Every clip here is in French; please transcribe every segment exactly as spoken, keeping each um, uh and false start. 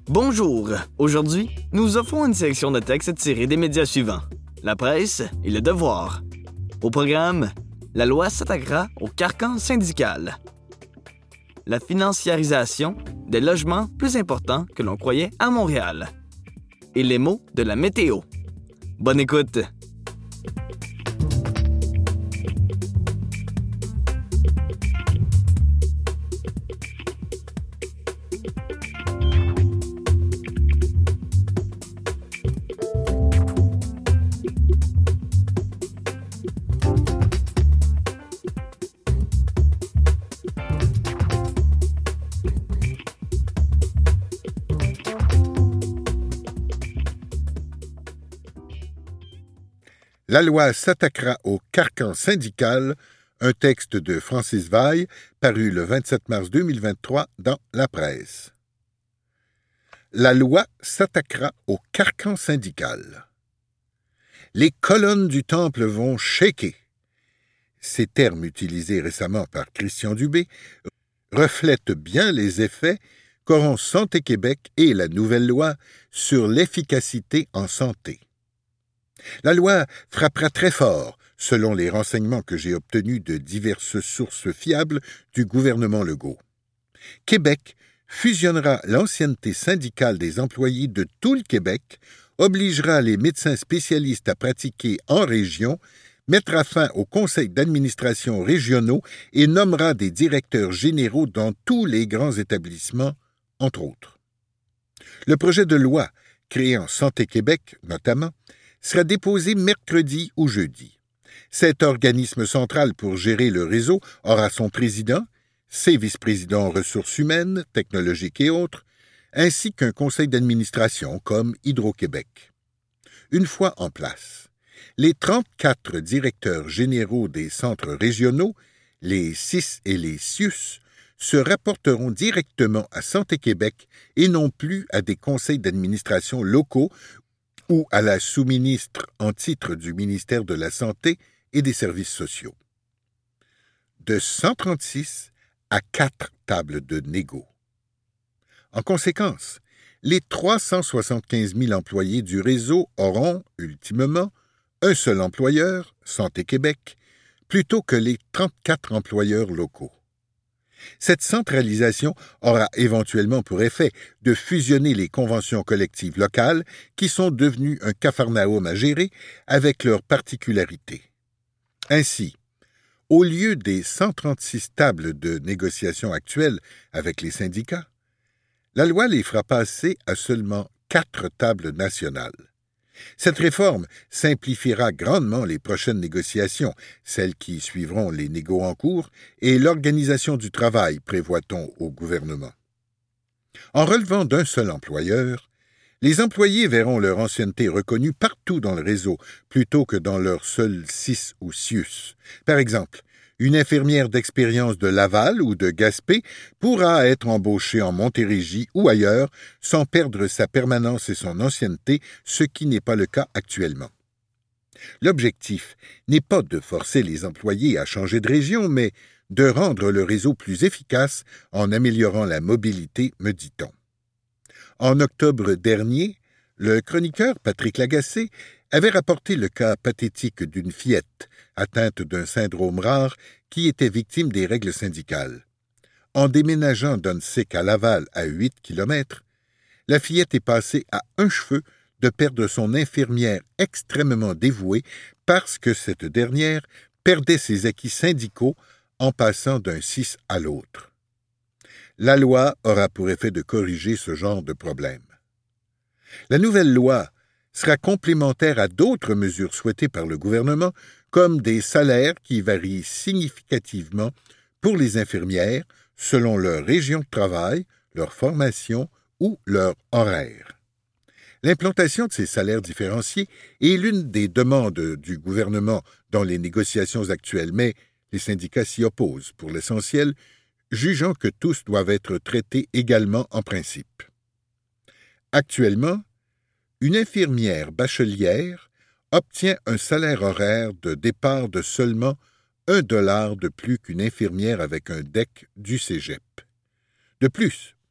Bonjour! Aujourd'hui, nous vous offrons une sélection de textes tirés des médias suivants: La Presse et Le Devoir. Au programme, la loi s'attaquera au carcan syndical. La financiarisation des logements plus importants que l'on croyait à Montréal. Et les mots de la météo. Bonne écoute! La loi s'attaquera au carcan syndical, un texte de Francis Vaille, paru le vingt-sept mars deux mille vingt-trois dans La Presse. La loi s'attaquera au carcan syndical. Les colonnes du temple vont shaker. Ces termes utilisés récemment par Christian Dubé reflètent bien les effets qu'auront Santé Québec et la nouvelle loi sur l'efficacité en santé. La loi frappera très fort, selon les renseignements que j'ai obtenus de diverses sources fiables du gouvernement Legault. Québec fusionnera l'ancienneté syndicale des employés de tout le Québec, obligera les médecins spécialistes à pratiquer en région, mettra fin aux conseils d'administration régionaux et nommera des directeurs généraux dans tous les grands établissements, entre autres. Le projet de loi, créant Santé Québec notamment, sera déposé mercredi ou jeudi. Cet organisme central pour gérer le réseau aura son président, ses vice-présidents ressources humaines, technologiques et autres, ainsi qu'un conseil d'administration comme Hydro-Québec. Une fois en place, les trente-quatre directeurs généraux des centres régionaux, les C I S et les C I U S, se rapporteront directement à Santé Québec et non plus à des conseils d'administration locaux ou à la sous-ministre en titre du ministère de la Santé et des Services sociaux. De cent trente-six à quatre tables de négo. En conséquence, les trois cent soixante-quinze mille employés du réseau auront, ultimement, un seul employeur, Santé Québec, plutôt que les trente-quatre employeurs locaux. Cette centralisation aura éventuellement pour effet de fusionner les conventions collectives locales qui sont devenues un capharnaüm à gérer avec leurs particularités. Ainsi, au lieu des cent trente-six tables de négociation actuelles avec les syndicats, la loi les fera passer à seulement quatre tables nationales. Cette réforme simplifiera grandement les prochaines négociations, celles qui suivront les négos en cours, et l'organisation du travail, prévoit-on au gouvernement. En relevant d'un seul employeur, les employés verront leur ancienneté reconnue partout dans le réseau, plutôt que dans leur seul C I S ou C I U S. Par exemple, une infirmière d'expérience de Laval ou de Gaspé pourra être embauchée en Montérégie ou ailleurs sans perdre sa permanence et son ancienneté, ce qui n'est pas le cas actuellement. L'objectif n'est pas de forcer les employés à changer de région, mais de rendre le réseau plus efficace en améliorant la mobilité, me dit-on. En octobre dernier, le chroniqueur Patrick Lagacé avait rapporté le cas pathétique d'une fillette atteinte d'un syndrome rare qui était victime des règles syndicales. En déménageant d'Hunsik à Laval à huit kilomètres, la fillette est passée à un cheveu de perdre son infirmière extrêmement dévouée parce que cette dernière perdait ses acquis syndicaux en passant d'un C I S à l'autre. La loi aura pour effet de corriger ce genre de problème. La nouvelle loi sera complémentaire à d'autres mesures souhaitées par le gouvernement, comme des salaires qui varient significativement pour les infirmières selon leur région de travail, leur formation ou leur horaire. L'implantation de ces salaires différenciés est l'une des demandes du gouvernement dans les négociations actuelles, mais les syndicats s'y opposent pour l'essentiel, jugeant que tous doivent être traités également en principe. Actuellement, une infirmière bachelière obtient un salaire horaire de départ de seulement un dollar de plus qu'une infirmière avec un D E C du cégep. De plus,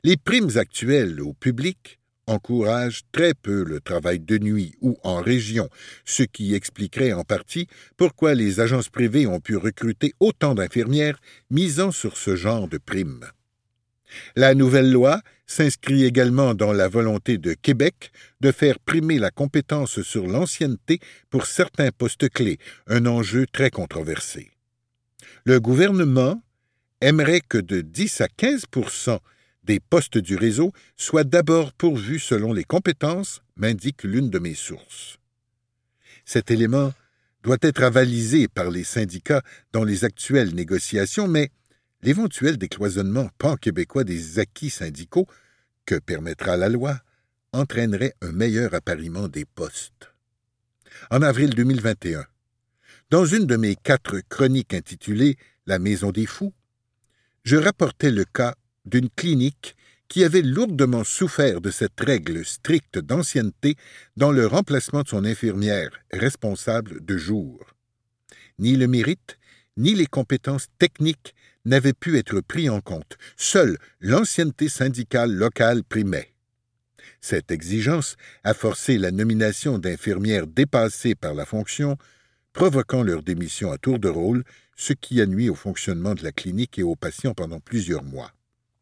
Les primes actuelles au public encouragent très peu le travail de nuit ou en région, ce qui expliquerait en partie pourquoi les agences privées ont pu recruter autant d'infirmières misant sur ce genre de primes. La nouvelle loi s'inscrit également dans la volonté de Québec de faire primer la compétence sur l'ancienneté pour certains postes clés, un enjeu très controversé. Le gouvernement aimerait que de dix à quinze pour cent des postes du réseau soient d'abord pourvus selon les compétences, m'indique l'une de mes sources. Cet élément doit être avalisé par les syndicats dans les actuelles négociations, mais l'éventuel décloisonnement pan-québécois des acquis syndicaux que permettra la loi entraînerait un meilleur appariement des postes. En avril deux mille vingt et un, dans une de mes quatre chroniques intitulées « La Maison des Fous », je rapportais le cas d'une clinique qui avait lourdement souffert de cette règle stricte d'ancienneté dans le remplacement de son infirmière responsable de jour. Ni le mérite, ni les compétences techniques n'avaient pu être pris en compte. Seule l'ancienneté syndicale locale primait. Cette exigence a forcé la nomination d'infirmières dépassées par la fonction, provoquant leur démission à tour de rôle, ce qui a nui au fonctionnement de la clinique et aux patients pendant plusieurs mois.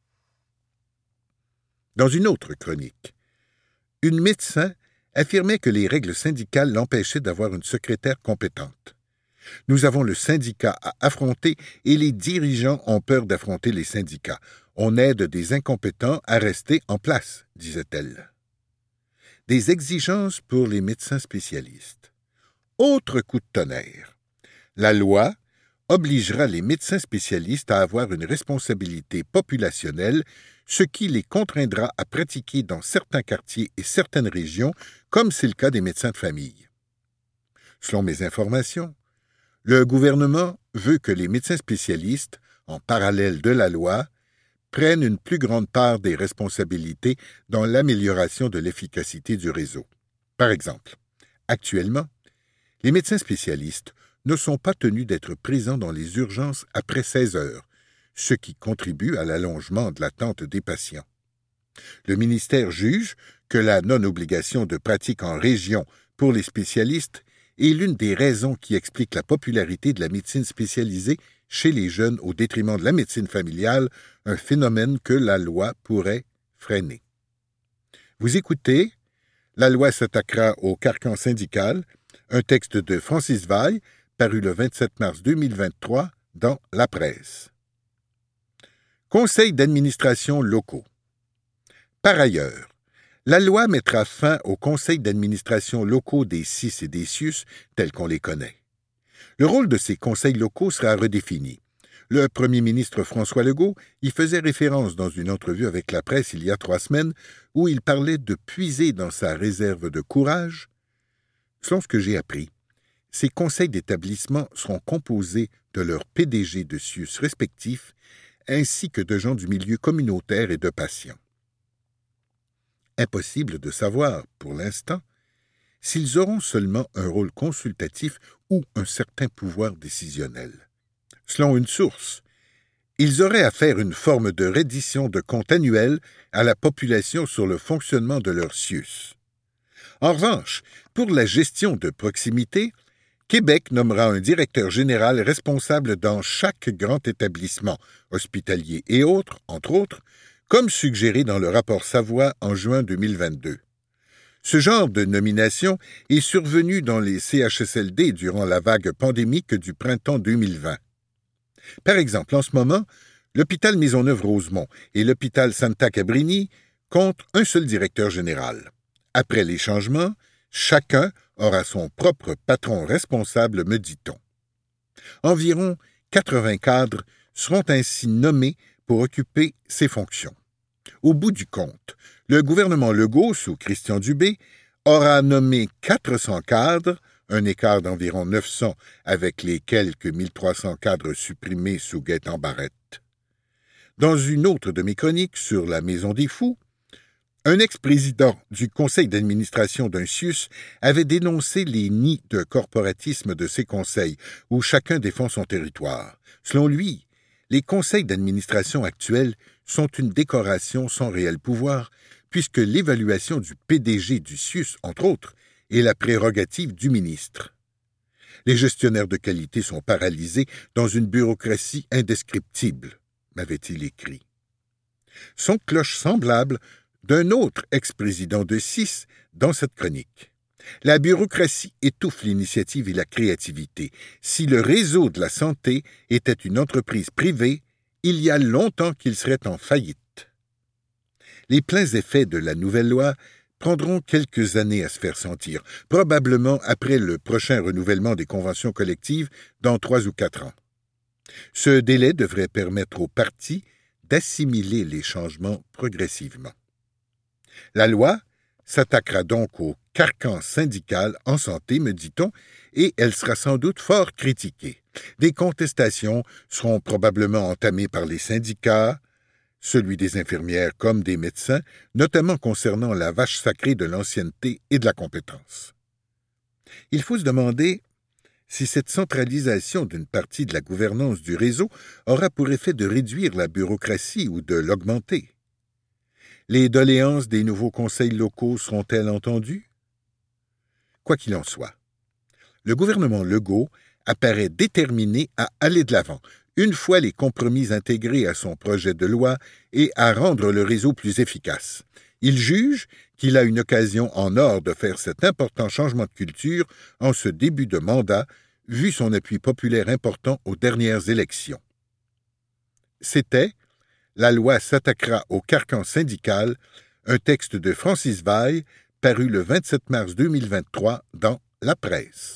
Dans une autre chronique, une médecin affirmait que les règles syndicales l'empêchaient d'avoir une secrétaire compétente. Nous avons le syndicat à affronter et les dirigeants ont peur d'affronter les syndicats. On aide des incompétents à rester en place, disait-elle. Des exigences pour les médecins spécialistes. Autre coup de tonnerre. La loi obligera les médecins spécialistes à avoir une responsabilité populationnelle, ce qui les contraindra à pratiquer dans certains quartiers et certaines régions, comme c'est le cas des médecins de famille. Selon mes informations, le gouvernement veut que les médecins spécialistes, en parallèle de la loi, prennent une plus grande part des responsabilités dans l'amélioration de l'efficacité du réseau. Par exemple, actuellement, les médecins spécialistes ne sont pas tenus d'être présents dans les urgences après seize heures, ce qui contribue à l'allongement de l'attente des patients. Le ministère juge que la non-obligation de pratique en région pour les spécialistes est l'une des raisons qui explique la popularité de la médecine spécialisée chez les jeunes au détriment de la médecine familiale, un phénomène que la loi pourrait freiner. Vous écoutez « La loi s'attaquera au carcan syndical », un texte de Francis Vaille, paru le vingt-sept mars deux mille vingt-trois dans La Presse. Conseils d'administration locaux. Par ailleurs, la loi mettra fin aux conseils d'administration locaux des C I S et des C I U S tels qu'on les connaît. Le rôle de ces conseils locaux sera redéfini. Le premier ministre François Legault y faisait référence dans une entrevue avec la presse il y a trois semaines où il parlait de puiser dans sa réserve de courage. Selon ce que j'ai appris, ces conseils d'établissement seront composés de leurs P D G de C I U S respectifs ainsi que de gens du milieu communautaire et de patients. Impossible de savoir, pour l'instant, s'ils auront seulement un rôle consultatif ou un certain pouvoir décisionnel. Selon une source, ils auraient à faire une forme de reddition de compte annuel à la population sur le fonctionnement de leur C I U S. En revanche, pour la gestion de proximité, Québec nommera un directeur général responsable dans chaque grand établissement, hospitalier et autres, entre autres, comme suggéré dans le rapport Savoie en juin deux mille vingt-deux. Ce genre de nomination est survenu dans les C H S L D durant la vague pandémique du printemps deux mille vingt. Par exemple, en ce moment, l'hôpital Maisonneuve-Rosemont et l'hôpital Santa Cabrini comptent un seul directeur général. Après les changements, chacun aura son propre patron responsable, me dit-on. Environ quatre-vingts cadres seront ainsi nommés pour occuper ces fonctions. Au bout du compte, le gouvernement Legault, sous Christian Dubé, aura nommé quatre cents cadres, un écart d'environ neuf cents avec les quelques mille trois cents cadres supprimés sous Gaétan Barrette. Dans une autre de mes chroniques sur la Maison des Fous, un ex-président du conseil d'administration d'un C I U S avait dénoncé les nids de corporatisme de ces conseils, où chacun défend son territoire. Selon lui, Les conseils d'administration actuels sont une décoration sans réel pouvoir, puisque l'évaluation du P D G du C I U S, entre autres, est la prérogative du ministre. Les gestionnaires de qualité sont paralysés dans une bureaucratie indescriptible, m'avait-il écrit. Son cloche semblable d'un autre ex-président de C I S dans cette chronique. La bureaucratie étouffe l'initiative et la créativité. Si le réseau de la santé était une entreprise privée, il y a longtemps qu'il serait en faillite. Les pleins effets de la nouvelle loi prendront quelques années à se faire sentir, probablement après le prochain renouvellement des conventions collectives dans trois ou quatre ans. Ce délai devrait permettre aux partis d'assimiler les changements progressivement. La loi s'attaquera donc au carcan syndical en santé, me dit-on, et elle sera sans doute fort critiquée. Des contestations seront probablement entamées par les syndicats, celui des infirmières comme des médecins, notamment concernant la vache sacrée de l'ancienneté et de la compétence. Il faut se demander si cette centralisation d'une partie de la gouvernance du réseau aura pour effet de réduire la bureaucratie ou de l'augmenter. Les doléances des nouveaux conseils locaux seront-elles entendues? Quoi qu'il en soit, le gouvernement Legault apparaît déterminé à aller de l'avant, une fois les compromis intégrés à son projet de loi et à rendre le réseau plus efficace. Il juge qu'il a une occasion en or de faire cet important changement de culture en ce début de mandat, vu son appui populaire important aux dernières élections. C'était « La loi s'attaquera au carcan syndical », un texte de Francis Vaille, paru le vingt-sept mars deux mille vingt-trois dans La Presse.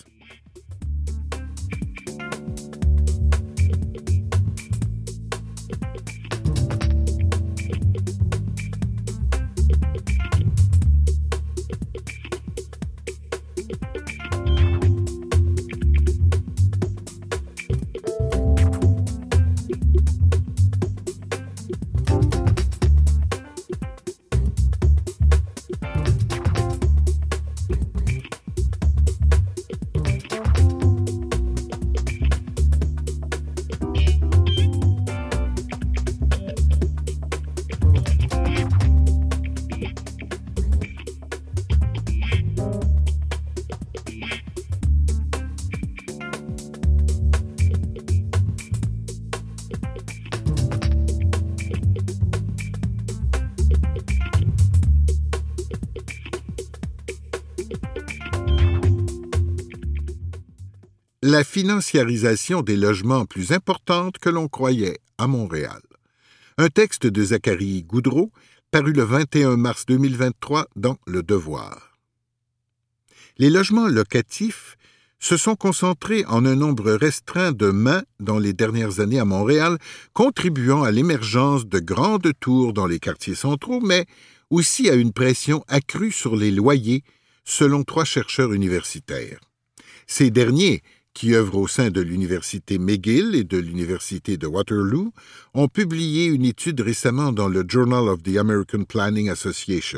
La financiarisation des logements plus importante que l'on croyait à Montréal. Un texte de Zachary Goudreau, paru le vingt et un mars deux mille vingt-trois dans Le Devoir. Les logements locatifs se sont concentrés en un nombre restreint de mains dans les dernières années à Montréal, contribuant à l'émergence de grandes tours dans les quartiers centraux, mais aussi à une pression accrue sur les loyers, selon trois chercheurs universitaires. Ces derniers, qui œuvrent au sein de l'Université McGill et de l'Université de Waterloo, ont publié une étude récemment dans le Journal of the American Planning Association.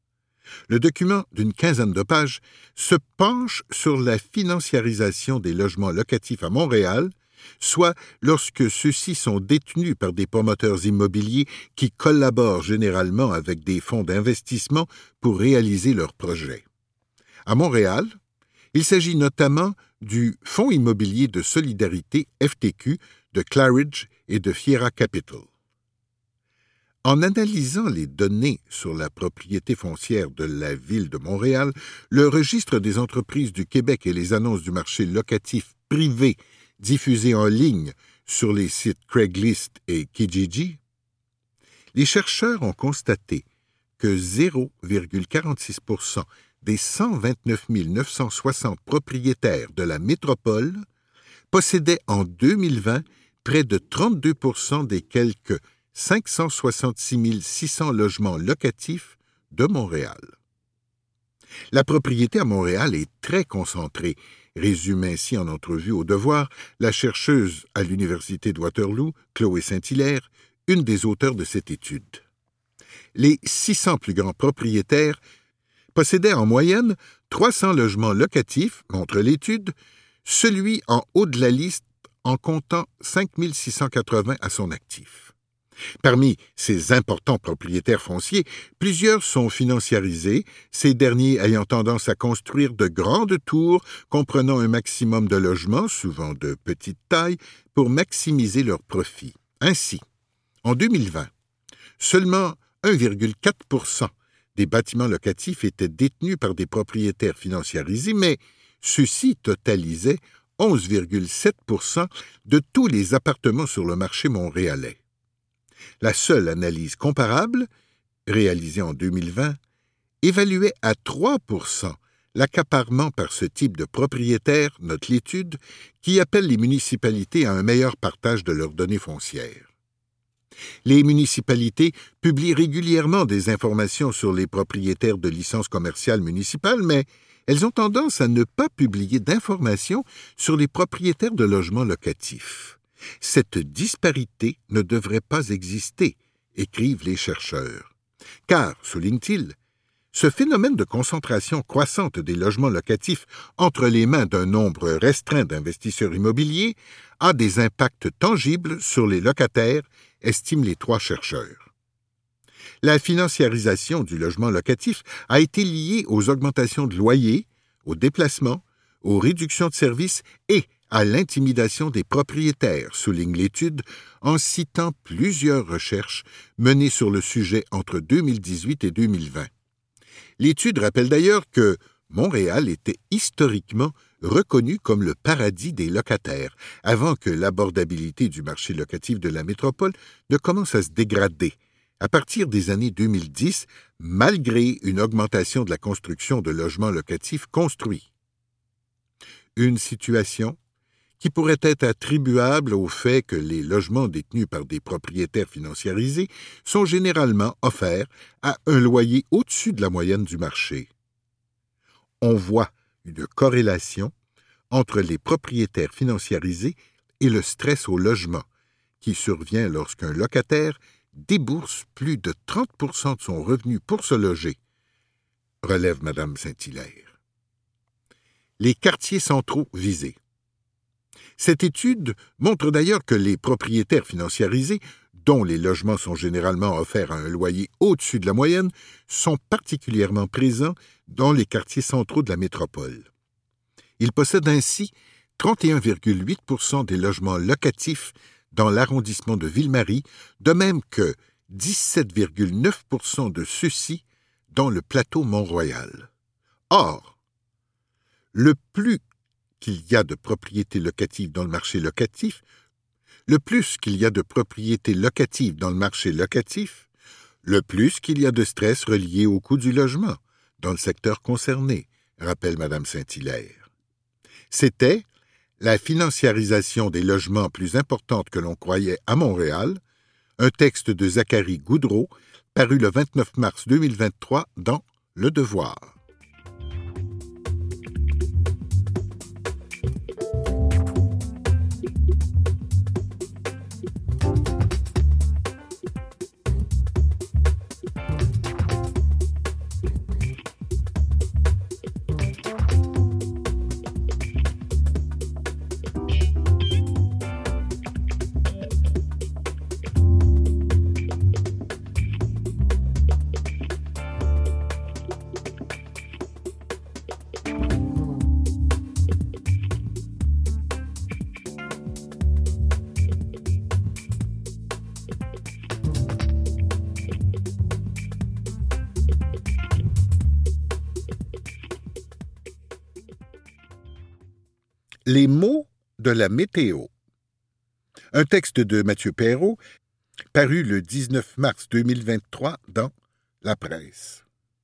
Le document, d'une quinzaine de pages, se penche sur la financiarisation des logements locatifs à Montréal, soit lorsque ceux-ci sont détenus par des promoteurs immobiliers qui collaborent généralement avec des fonds d'investissement pour réaliser leurs projets. À Montréal, il s'agit notamment du Fonds immobilier de solidarité F T Q de Claridge et de Fiera Capital. En analysant les données sur la propriété foncière de la Ville de Montréal, le Registre des entreprises du Québec et les annonces du marché locatif privé diffusées en ligne sur les sites Craigslist et Kijiji, les chercheurs ont constaté que zéro virgule quarante-six pour cent des cent vingt-neuf mille neuf cent soixante propriétaires de la métropole possédaient en deux mille vingt près de trente-deux pour cent des quelques cinq cent soixante-six mille six cents logements locatifs de Montréal. La propriété à Montréal est très concentrée, résume ainsi en entrevue au Devoir la chercheuse à l'Université de Waterloo, Chloé Saint-Hilaire, une des auteurs de cette étude. Les six cents plus grands propriétaires possédait en moyenne trois cents logements locatifs, montre l'étude, celui en haut de la liste en comptant cinq mille six cent quatre-vingts à son actif. Parmi ces importants propriétaires fonciers, plusieurs sont financiarisés, ces derniers ayant tendance à construire de grandes tours comprenant un maximum de logements, souvent de petite taille, pour maximiser leurs profits. Ainsi, en deux mille vingt, seulement un virgule quatre pour cent des bâtiments locatifs étaient détenus par des propriétaires financiarisés, mais ceux-ci totalisaient onze virgule sept pour cent de tous les appartements sur le marché montréalais. La seule analyse comparable, réalisée en deux mille vingt, évaluait à trois pour cent l'accaparement par ce type de propriétaires, note l'étude, qui appelle les municipalités à un meilleur partage de leurs données foncières. Les municipalités publient régulièrement des informations sur les propriétaires de licences commerciales municipales, mais elles ont tendance à ne pas publier d'informations sur les propriétaires de logements locatifs. Cette disparité ne devrait pas exister, écrivent les chercheurs. Car, souligne-t-il, ce phénomène de concentration croissante des logements locatifs entre les mains d'un nombre restreint d'investisseurs immobiliers a des impacts tangibles sur les locataires, estiment les trois chercheurs. La financiarisation du logement locatif a été liée aux augmentations de loyers, aux déplacements, aux réductions de services et à l'intimidation des propriétaires, souligne l'étude, en citant plusieurs recherches menées sur le sujet entre deux mille dix-huit et deux mille vingt. L'étude rappelle d'ailleurs que Montréal était historiquement reconnu comme le paradis des locataires, avant que l'abordabilité du marché locatif de la métropole ne commence à se dégrader, à partir des années deux mille dix, malgré une augmentation de la construction de logements locatifs construits. Une situation qui pourrait être attribuable au fait que les logements détenus par des propriétaires financiarisés sont généralement offerts à un loyer au-dessus de la moyenne du marché. On voit une corrélation entre les propriétaires financiarisés et le stress au logement, qui survient lorsqu'un locataire débourse plus de trente pour cent de son revenu pour se loger, relève Mme Saint-Hilaire. Les quartiers centraux visés. Cette étude montre d'ailleurs que les propriétaires financiarisés, dont les logements sont généralement offerts à un loyer au-dessus de la moyenne, sont particulièrement présents dans les quartiers centraux de la métropole. Ils possèdent ainsi trente et un virgule huit pour cent des logements locatifs dans l'arrondissement de Ville-Marie, de même que dix-sept virgule neuf pour cent de ceux-ci dans le plateau Mont-Royal. Or, le plus qu'il y a de propriétés locatives dans le marché locatif, le plus qu'il y a de propriétés locatives dans le marché locatif, le plus qu'il y a de stress relié au coût du logement dans le secteur concerné, rappelle Mme Saint-Hilaire. C'était la financiarisation des logements plus importante que l'on croyait à Montréal, un texte de Zachary Goudreau, paru le vingt-neuf mars deux mille vingt-trois dans Le Devoir. Les mots de la météo. Un texte de Mathieu Perrault, paru le dix-neuf mars deux mille vingt-trois dans La Presse.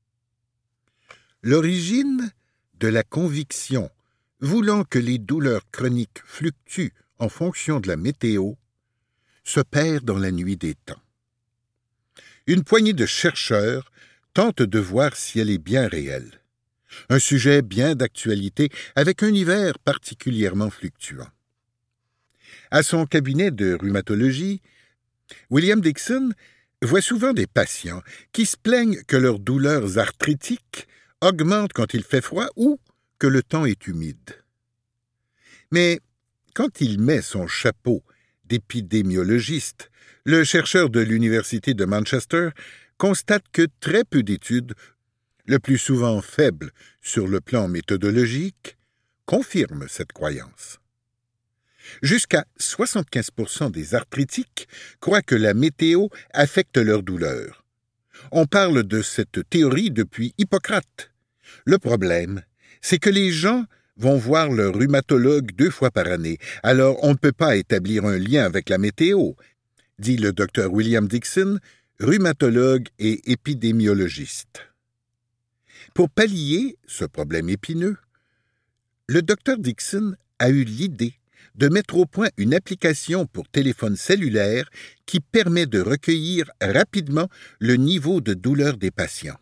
L'origine de la conviction voulant que les douleurs chroniques fluctuent en fonction de la météo se perd dans la nuit des temps. Une poignée de chercheurs tente de voir si elle est bien réelle. Un sujet bien d'actualité avec un hiver particulièrement fluctuant. À son cabinet de rhumatologie, William Dixon voit souvent des patients qui se plaignent que leurs douleurs arthritiques augmentent quand il fait froid ou que le temps est humide. Mais quand il met son chapeau d'épidémiologiste, le chercheur de l'Université de Manchester constate que très peu d'études, le plus souvent faibles sur le plan méthodologique, confirment cette croyance. Jusqu'à soixante-quinze pour cent des arthritiques croient que la météo affecte leur douleur. On parle de cette théorie depuis Hippocrate. Le problème, c'est que les gens vont voir leur rhumatologue deux fois par année, alors on ne peut pas établir un lien avec la météo, dit le docteur William Dixon, rhumatologue et épidémiologiste. Pour pallier ce problème épineux, le docteur Dixon a eu l'idée de mettre au point une application pour téléphone cellulaire qui permet de recueillir rapidement le niveau de douleur des patients.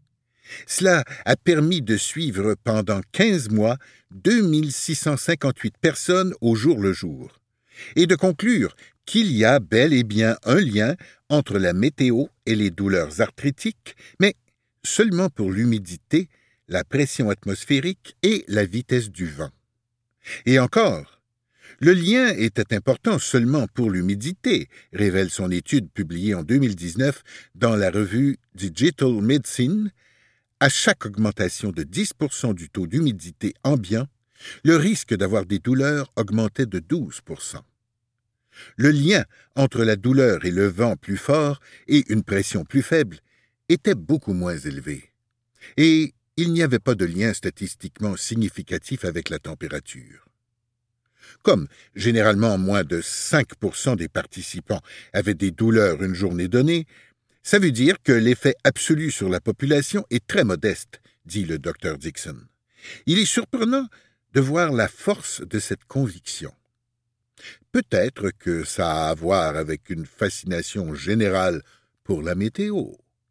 Cela a permis de suivre pendant quinze mois deux mille six cent cinquante-huit personnes au jour le jour et de conclure qu'il y a bel et bien un lien entre la météo et les douleurs arthritiques, mais seulement pour l'humidité, la pression atmosphérique et la vitesse du vent. Et encore, le lien était important seulement pour l'humidité, révèle son étude publiée en deux mille dix-neuf dans la revue Digital Medicine. À chaque augmentation de dix pour cent du taux d'humidité ambiant, le risque d'avoir des douleurs augmentait de douze pour cent. Le lien entre la douleur et le vent plus fort et une pression plus faible était beaucoup moins élevé. Et il n'y avait pas de lien statistiquement significatif avec la température. Comme généralement moins de cinq pour cent des participants avaient des douleurs une journée donnée, ça veut dire que l'effet absolu sur la population est très modeste, dit le docteur Dixon. Il est surprenant de voir la force de cette conviction. Peut-être que ça a à voir avec une fascination générale pour la météo.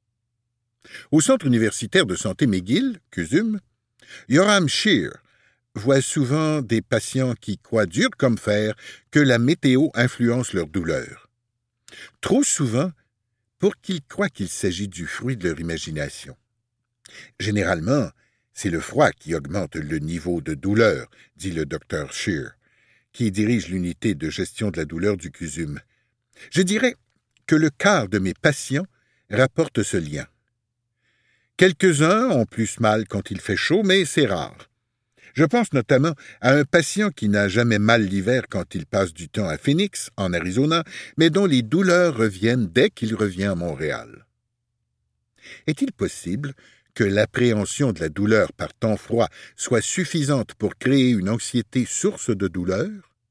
Au Centre universitaire de santé McGill, C U S U M, Yoram Shear voit souvent des patients qui croient dur comme fer que la météo influence leur douleur. Trop souvent, pour qu'ils croient qu'il s'agit du fruit de leur imagination. Généralement, c'est le froid qui augmente le niveau de douleur, dit le docteur Shear, qui dirige l'unité de gestion de la douleur du C U S U M. Je dirais que le quart de mes patients rapportent ce lien. Quelques-uns ont plus mal quand il fait chaud, mais c'est rare. Je pense notamment à un patient qui n'a jamais mal l'hiver quand il passe du temps à Phoenix, en Arizona, mais dont les douleurs reviennent dès qu'il revient à Montréal. Est-il possible que l'appréhension de la douleur par temps froid soit suffisante pour créer une anxiété source de douleur?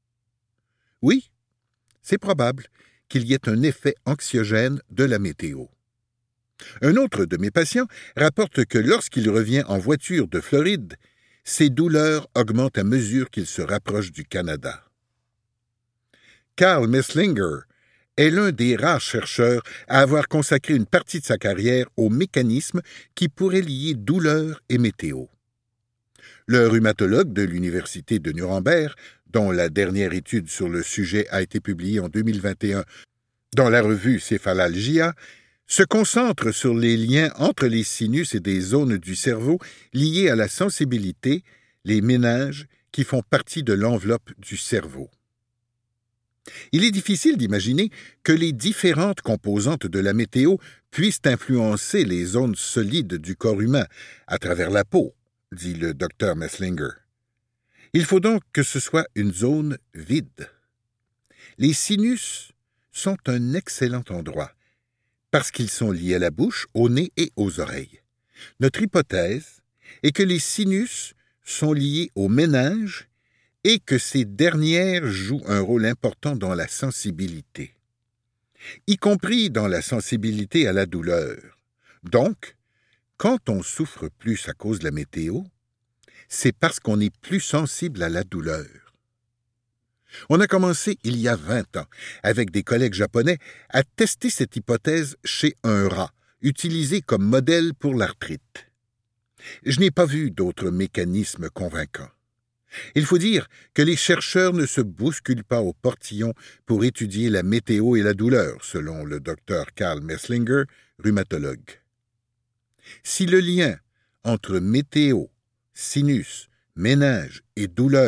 Oui, c'est probable qu'il y ait un effet anxiogène de la météo. Un autre de mes patients rapporte que lorsqu'il revient en voiture de Floride, ses douleurs augmentent à mesure qu'il se rapproche du Canada. Karl Messlinger est l'un des rares chercheurs à avoir consacré une partie de sa carrière aux mécanismes qui pourraient lier douleur et météo. Le rhumatologue de l'Université de Nuremberg, dont la dernière étude sur le sujet a été publiée en deux mille vingt et un dans la revue Céphalalgia, se concentre sur les liens entre les sinus et des zones du cerveau liées à la sensibilité, les méninges, qui font partie de l'enveloppe du cerveau. Il est difficile d'imaginer que les différentes composantes de la météo puissent influencer les zones solides du corps humain à travers la peau, dit le docteur Messlinger. Il faut donc que ce soit une zone vide. Les sinus sont un excellent endroit, parce qu'ils sont liés à la bouche, au nez et aux oreilles. Notre hypothèse est que les sinus sont liés aux méninges et que ces dernières jouent un rôle important dans la sensibilité, y compris dans la sensibilité à la douleur. Donc, quand on souffre plus à cause de la météo, c'est parce qu'on est plus sensible à la douleur. On a commencé il y a vingt ans, avec des collègues japonais, à tester cette hypothèse chez un rat, utilisé comme modèle pour l'arthrite. Je n'ai pas vu d'autres mécanismes convaincants. Il faut dire que les chercheurs ne se bousculent pas au portillon pour étudier la météo et la douleur, selon le docteur Karl Messlinger, rhumatologue. Si le lien entre météo, sinus, méninges et douleur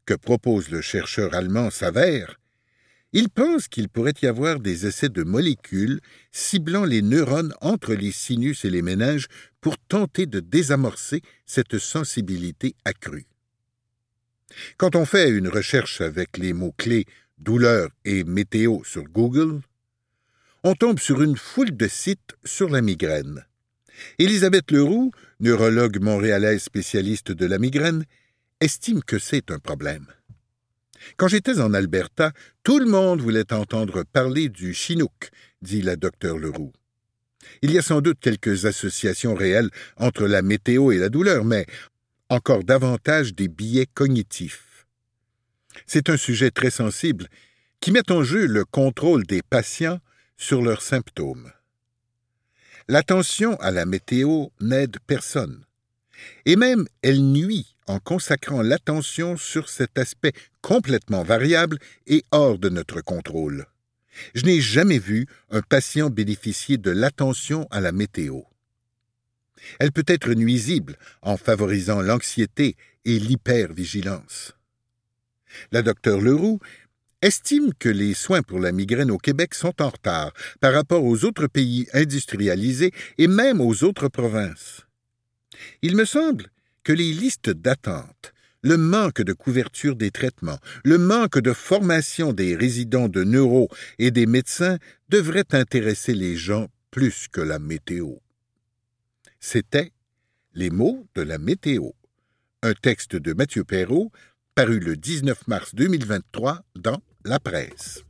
que propose le chercheur allemand s'avère, il pense qu'il pourrait y avoir des essais de molécules ciblant les neurones entre les sinus et les méninges pour tenter de désamorcer cette sensibilité accrue. Quand on fait une recherche avec les mots-clés « douleur » et « météo » sur Google, on tombe sur une foule de sites sur la migraine. Élisabeth Leroux, neurologue montréalaise spécialiste de la migraine, estime que c'est un problème. Quand j'étais en Alberta, tout le monde voulait entendre parler du Chinook, dit la docteure Leroux. Il y a sans doute quelques associations réelles entre la météo et la douleur, mais encore davantage des biais cognitifs. C'est un sujet très sensible qui met en jeu le contrôle des patients sur leurs symptômes. L'attention à la météo n'aide personne, et même elle nuit en consacrant l'attention sur cet aspect complètement variable et hors de notre contrôle. Je n'ai jamais vu un patient bénéficier de l'attention à la météo. Elle peut être nuisible en favorisant l'anxiété et l'hypervigilance. La docteure Leroux estime que les soins pour la migraine au Québec sont en retard par rapport aux autres pays industrialisés et même aux autres provinces. Il me semble que les listes d'attente, le manque de couverture des traitements, le manque de formation des résidents de neuro et des médecins devraient intéresser les gens plus que la météo. C'était Les mots de la météo, un texte de Mathieu Perrault, paru le dix-neuf mars deux mille vingt-trois dans La Presse.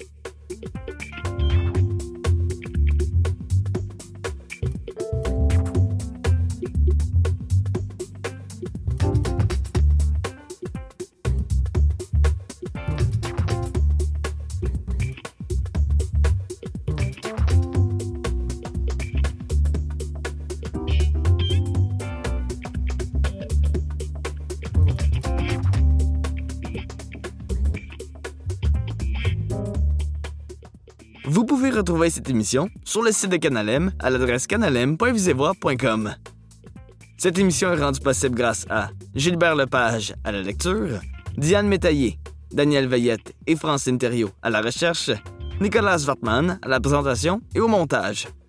Vous pouvez retrouver cette émission sur le site de Canalem à l'adresse canalem point visevoix point com. Cette émission est rendue possible grâce à Gilbert Lepage à la lecture, Diane Métaillé, Daniel Veillette et Francine Thériault à la recherche, Nicolas Wartman à la présentation et au montage.